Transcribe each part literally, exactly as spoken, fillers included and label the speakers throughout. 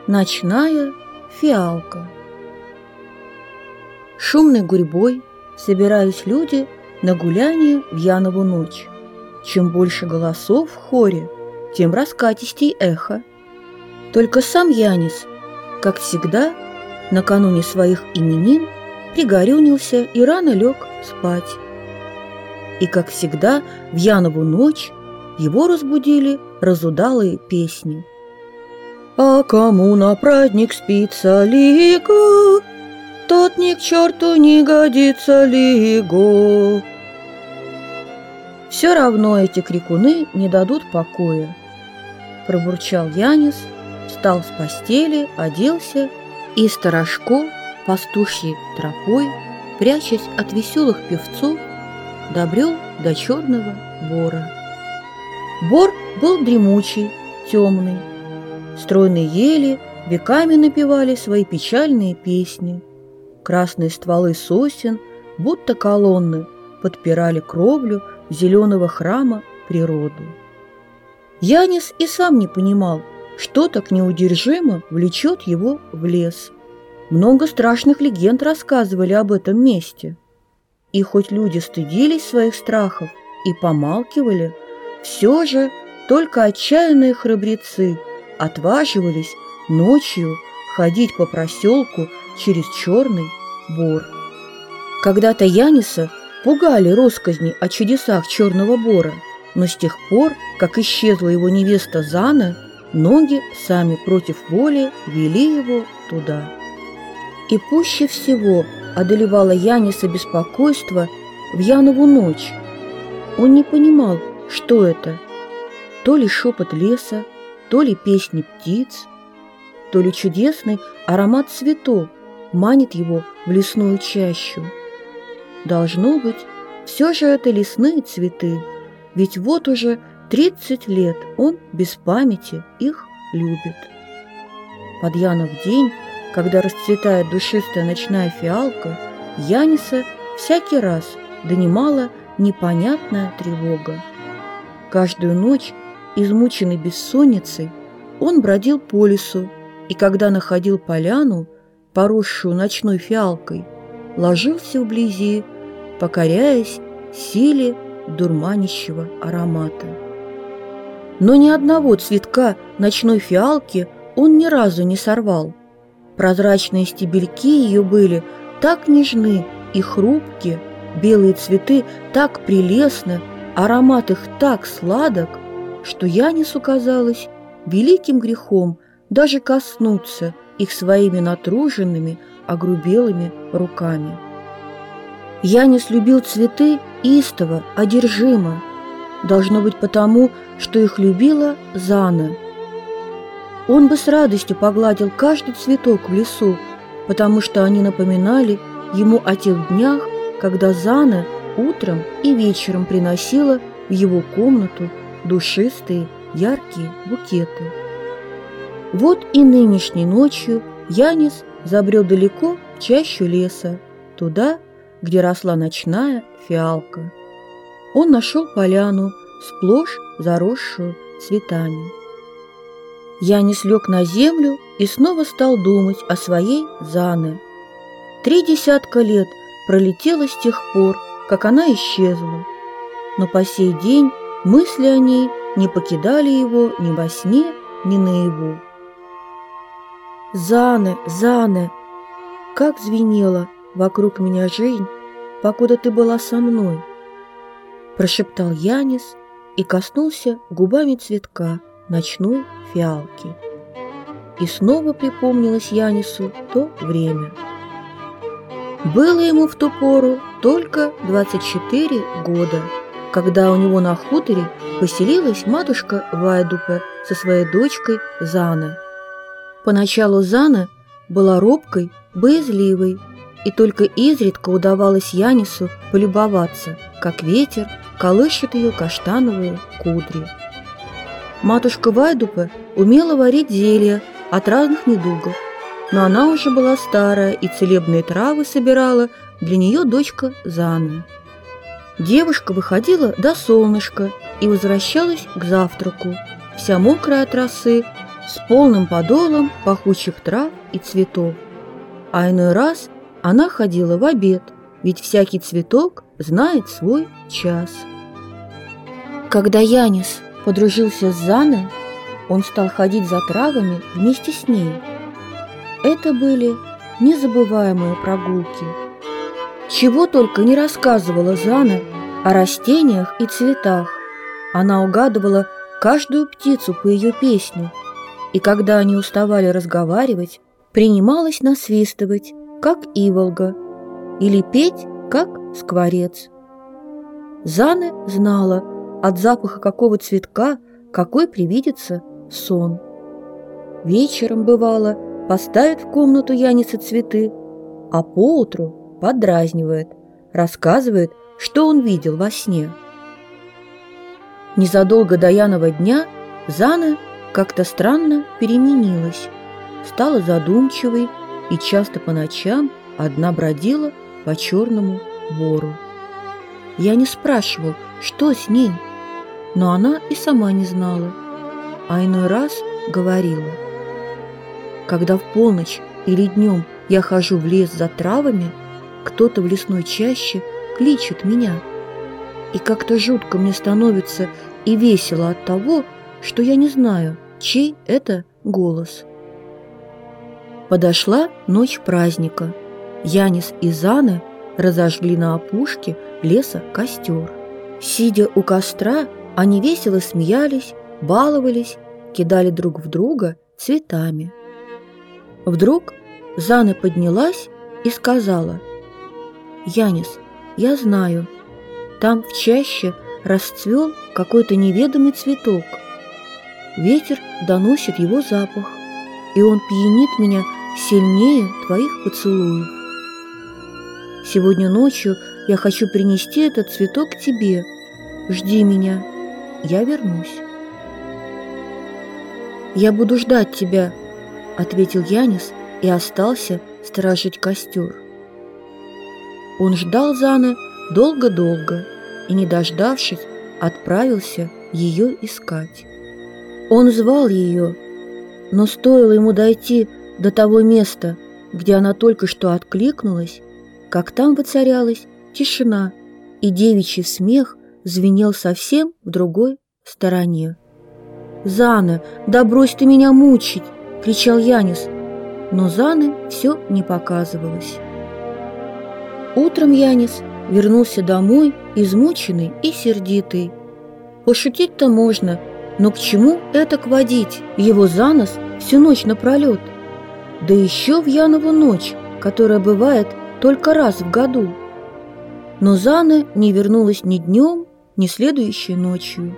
Speaker 1: Ночная фиалка. Шумной гурьбой собирались люди на гуляние в Янову ночь. Чем больше голосов в хоре, тем раскатистей эхо. Только сам Янис, как всегда, накануне своих именин пригорюнился и рано лег спать. И, как всегда, в Янову ночь его разбудили разудалые песни. «А кому на праздник спится лиго, тот ни к черту не годится лиго». «Все равно эти крикуны не дадут покоя», – пробурчал Янис, встал с постели, оделся и сторожко пастушьей тропой, прячась от веселых певцов, добрел до черного бора. Бор был дремучий, темный. Стройные ели веками напевали свои печальные песни. Красные стволы сосен, будто колонны, подпирали кровлю зеленого храма природу. Янис и сам не понимал, что так неудержимо влечет его в лес. Много страшных легенд рассказывали об этом месте. И хоть люди стыдились своих страхов и помалкивали, все же только отчаянные храбрецы отваживались ночью ходить по проселку через черный бор. Когда-то Яниса пугали россказни о чудесах черного бора, но с тех пор, как исчезла его невеста Зана, ноги сами против воли вели его туда. И пуще всего одолевало Яниса беспокойство в Янову ночь. Он не понимал, что это, то ли шепот леса, то ли песни птиц, то ли чудесный аромат цветов манит его в лесную чащу. Должно быть, все же это лесные цветы, ведь вот уже тридцать лет он без памяти их любит. Под Янов день, когда расцветает душистая ночная фиалка, Яниса всякий раз донимала непонятная тревога. Каждую ночь, измученный бессонницей, он бродил по лесу, и когда находил поляну, поросшую ночной фиалкой, ложился вблизи, покоряясь силе дурманящего аромата. Но ни одного цветка ночной фиалки он ни разу не сорвал. Прозрачные стебельки ее были так нежны и хрупки, белые цветы так прелестны, аромат их так сладок, что Янису казалось великим грехом даже коснуться их своими натруженными, огрубелыми руками. Янис любил цветы истово, одержимо, должно быть потому, что их любила Зана. Он бы с радостью погладил каждый цветок в лесу, потому что они напоминали ему о тех днях, когда Зана утром и вечером приносила в его комнату душистые, яркие букеты. Вот и нынешней ночью Янис забрел далеко в чащу леса, туда, где росла ночная фиалка. Он нашел поляну, сплошь заросшую цветами. Янис лег на землю и снова стал думать о своей Зане. Три десятка лет пролетело с тех пор, как она исчезла, но по сей день мысли о ней не покидали его ни во сне, ни наяву. «Зане, Зане, как звенела вокруг меня жизнь, покуда ты была со мной!» прошептал Янис и коснулся губами цветка ночной фиалки. И снова припомнилось Янису то время. Было ему в ту пору только двадцать четыре года, когда у него на хуторе поселилась матушка Вайдупе со своей дочкой Зане. Поначалу Зана была робкой, боязливой, и только изредка удавалось Янису полюбоваться, как ветер колышет ее каштановые кудри. Матушка Вайдупе умела варить зелья от разных недугов, но она уже была старая, и целебные травы собирала для нее дочка Зана. Девушка выходила до солнышка и возвращалась к завтраку, вся мокрая от росы, с полным подолом пахучих трав и цветов. А иной раз она ходила в обед, ведь всякий цветок знает свой час. Когда Янис подружился с Заной, он стал ходить за травами вместе с ней. Это были незабываемые прогулки. Чего только не рассказывала Зана о растениях и цветах. Она угадывала каждую птицу по ее песне, и когда они уставали разговаривать, принималась насвистывать, как иволга, или петь, как скворец. Зана знала от запаха какого цветка какой привидится сон. Вечером, бывало, поставит в комнату Яниса цветы, а поутру подразнивает, рассказывает, что он видел во сне. Незадолго до Янова дня Зана как-то странно переменилась, стала задумчивой и часто по ночам одна бродила по Черному бору. Я не спрашивал, что с ней, но она и сама не знала, а иной раз говорила: когда в полночь или днем я хожу в лес за травами, кто-то в лесной чаще кличет меня, и как-то жутко мне становится и весело от того, что я не знаю, чей это голос. Подошла ночь праздника. Янис и Зана разожгли на опушке леса костер. Сидя у костра, они весело смеялись, баловались, кидали друг в друга цветами. Вдруг Зана поднялась и сказала: «Янис, я знаю, там в чаще расцвел какой-то неведомый цветок. Ветер доносит его запах, и он пьянит меня сильнее твоих поцелуев. Сегодня ночью я хочу принести этот цветок тебе. Жди меня, я вернусь». «Я буду ждать тебя», — ответил Янис и остался сторожить костер. Он ждал Заны долго-долго и, не дождавшись, отправился ее искать. Он звал ее, но стоило ему дойти до того места, где она только что откликнулась, как там воцарялась тишина, и девичий смех звенел совсем в другой стороне. «Зана, да брось ты меня мучить!» — кричал Янис, но Заны все не показывалось. Утром Янис вернулся домой, измученный и сердитый. Пошутить-то можно, но к чему этак водить его за нос всю ночь напролет? Да еще в Янову ночь, которая бывает только раз в году. Но Зана не вернулась ни днем, ни следующей ночью.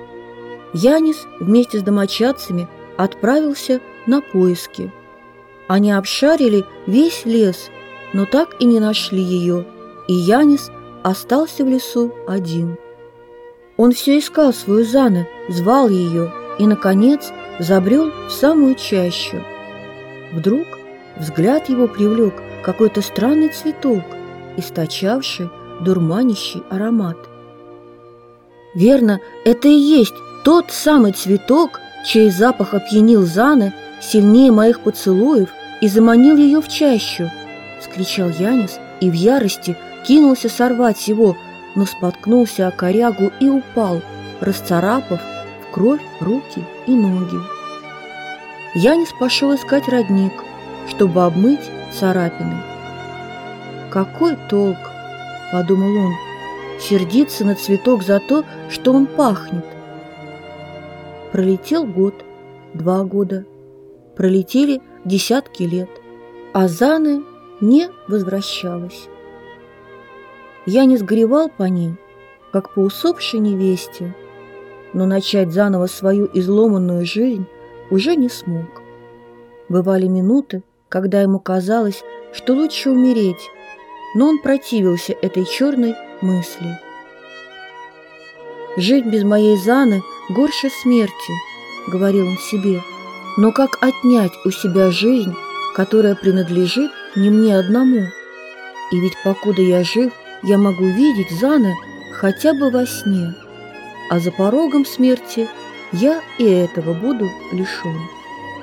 Speaker 1: Янис вместе с домочадцами отправился на поиски. Они обшарили весь лес, но так и не нашли ее, и Янис остался в лесу один. Он все искал свою Зану, звал ее и, наконец, забрел в самую чащу. Вдруг взгляд его привлек какой-то странный цветок, источавший дурманящий аромат. Верно, это и есть тот самый цветок, чей запах опьянил Зану сильнее моих поцелуев и заманил ее в чащу, — вскричал Янис и в ярости кинулся сорвать его, но споткнулся о корягу и упал, расцарапав в кровь руки и ноги. Янис пошел искать родник, чтобы обмыть царапины. «Какой толк, — подумал он, — сердиться на цветок за то, что он пахнет?» Пролетел год, два года, пролетели десятки лет, а Зана не возвращалась. Янис горевал по ней, как по усопшей невесте, но начать заново свою изломанную жизнь уже не смог. Бывали минуты, когда ему казалось, что лучше умереть, но он противился этой черной мысли. «Жить без моей Заны горше смерти», — говорил он себе, — «но как отнять у себя жизнь, которая принадлежит не мне одному? И ведь покуда я жив, я могу видеть Зану хотя бы во сне, а за порогом смерти я и этого буду лишен».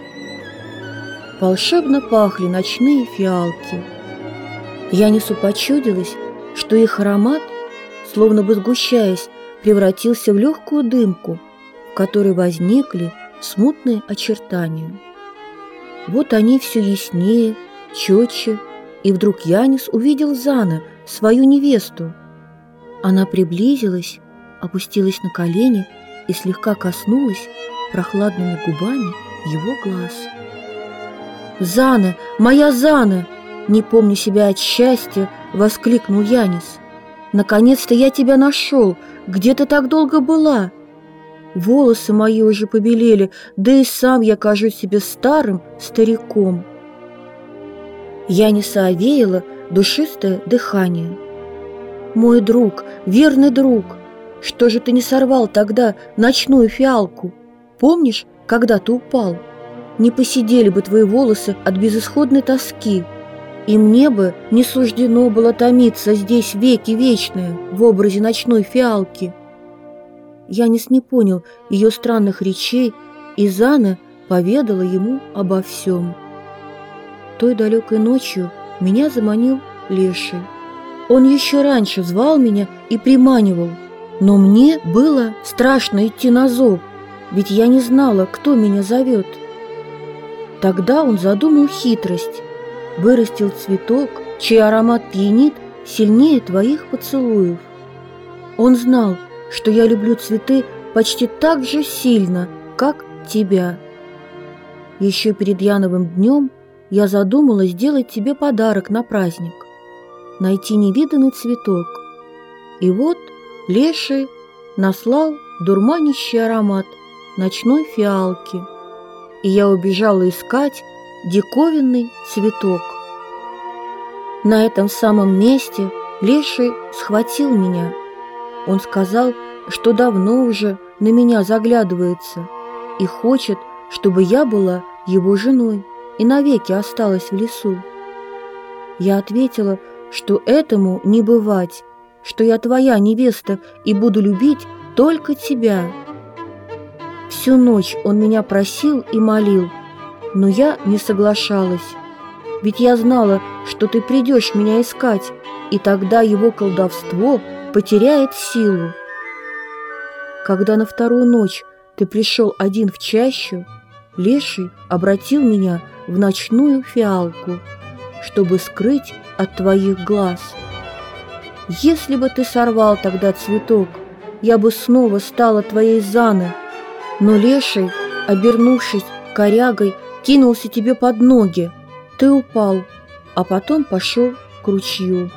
Speaker 1: волшебно пахли ночные фиалки. Янису почудилось, что их аромат, словно бы сгущаясь, превратился в легкую дымку, в которой возникли смутные очертания. Вот они все яснее, четче, и вдруг Янис увидел Зане, свою невесту. Она приблизилась, опустилась на колени и слегка коснулась прохладными губами его глаз. «Зане! Моя Зане!» Не помня себя от счастья, воскликнул Янис. «Наконец-то я тебя нашел! Где ты так долго была?» Волосы мои уже побелели, да и сам я кажусь себе старым стариком. Яниса овеяло душистое дыхание. «Мой друг, верный друг, что же ты не сорвал тогда ночную фиалку? Помнишь, когда ты упал? Не поседели бы твои волосы от безысходной тоски, и мне бы не суждено было томиться здесь веки вечные в образе ночной фиалки». Янис не понял ее странных речей, и Зане поведала ему обо всем. Той далекой ночью меня заманил Леший. Он еще раньше звал меня и приманивал, но мне было страшно идти на зов, ведь я не знала, кто меня зовет. Тогда он задумал хитрость, вырастил цветок, чей аромат пьянит сильнее твоих поцелуев. Он знал, что я люблю цветы почти так же сильно, как тебя. Еще перед Яновым днем я задумала сделать тебе подарок на праздник, найти невиданный цветок. И вот Леший наслал дурманящий аромат ночной фиалки, и я убежала искать диковинный цветок. На этом самом месте Леший схватил меня. Он сказал, что давно уже на меня заглядывается и хочет, чтобы я была его женой и навеки осталась в лесу. Я ответила, что этому не бывать, что я твоя невеста и буду любить только тебя. Всю ночь он меня просил и молил, но я не соглашалась, ведь я знала, что ты придешь меня искать, и тогда его колдовство потеряет силу. Когда на вторую ночь ты пришел один в чащу, Леший обратил меня в ночную фиалку, чтобы скрыть от твоих глаз. Если бы ты сорвал тогда цветок, я бы снова стала твоей Зане, но Леший, обернувшись корягой, кинулся тебе под ноги. Ты упал, а потом пошел к ручью.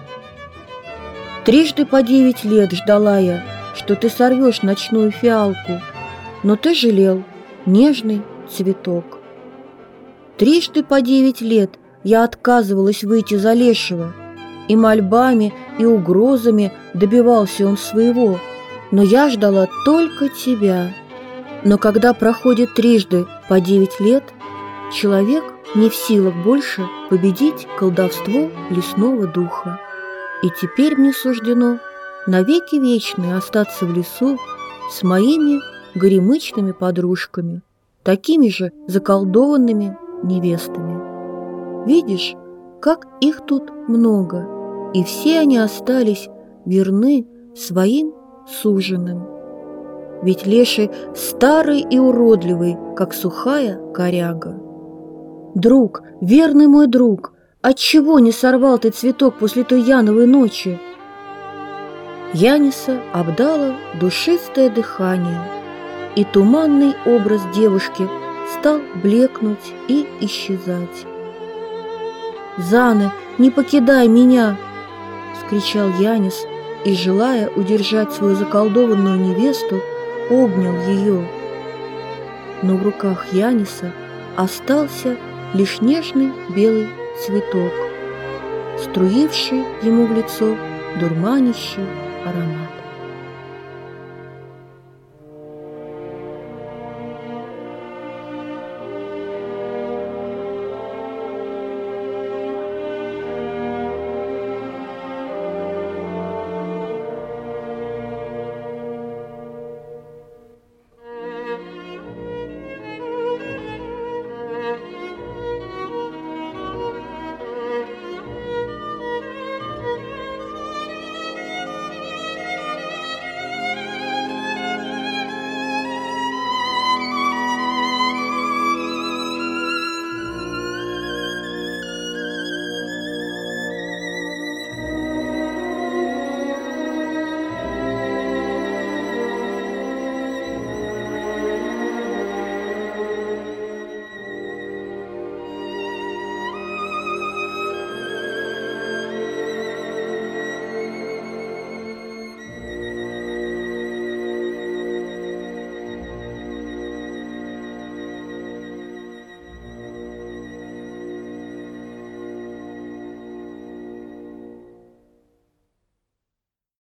Speaker 1: Трижды по девять лет ждала я, что ты сорвешь ночную фиалку, но ты жалел нежный цветок. Трижды по девять лет я отказывалась выйти за Лешего, и мольбами, и угрозами добивался он своего, но я ждала только тебя. Но когда проходит трижды по девять лет, человек не в силах больше победить колдовство лесного духа. И теперь мне суждено навеки вечные остаться в лесу с моими горемычными подружками, такими же заколдованными невестами. Видишь, как их тут много, и все они остались верны своим суженым. Ведь Леший старый и уродливый, как сухая коряга. Друг, верный мой друг, отчего не сорвал ты цветок после той Яновой ночи? Яниса обдало душистое дыхание, и туманный образ девушки стал блекнуть и исчезать. «Зане, не покидай меня!» — вскричал Янис, и, желая удержать свою заколдованную невесту, обнял ее. Но в руках Яниса остался лишь нежный белый цветок, струивший ему в лицо дурманящий аромат.